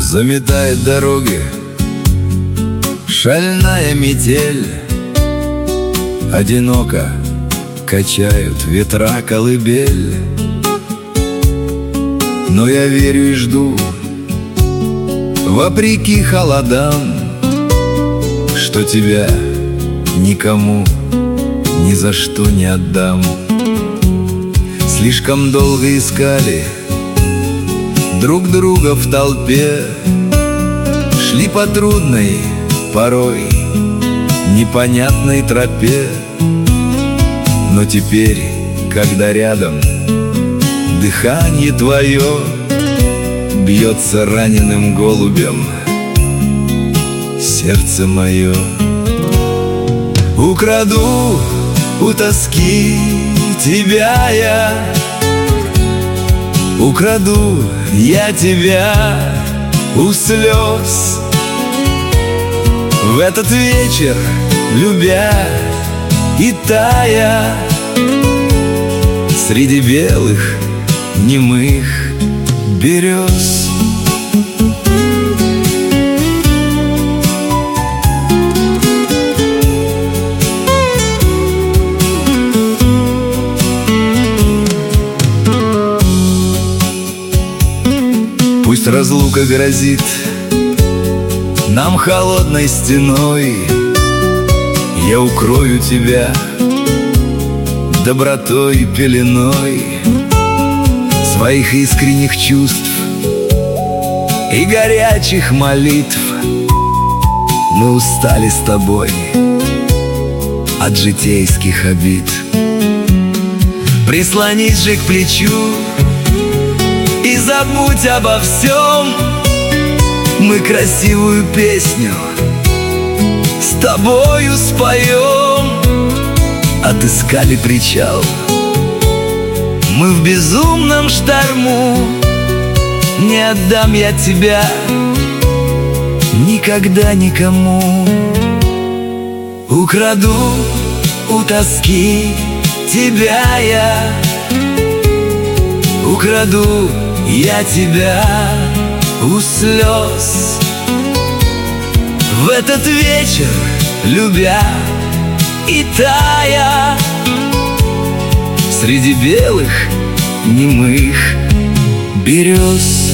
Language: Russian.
Заметает дороги шальная метель, одиноко качают ветра колыбель. Но я верю и жду, вопреки холодам, что тебя никому ни за что не отдам. Слишком долго искали друг друга в толпе, шли по трудной, порой непонятной тропе. Но теперь, когда рядом дыхание твое бьется раненым голубем сердце мое, украду у тоски тебя я, украду я тебя у слез. В этот вечер, любя и тая, среди белых немых берез. Пусть разлука грозит нам холодной стеной, я укрою тебя добротой пеленой своих искренних чувств и горячих молитв. Мы устали с тобой от житейских обид. Прислонись же к плечу и забудь обо всем. Мы красивую песню с тобою споем. Отыскали причал мы в безумном шторму. Не отдам я тебя никогда никому. Украду у тоски тебя я, украду я тебя у слез. В этот вечер, любя и тая, среди белых немых берез.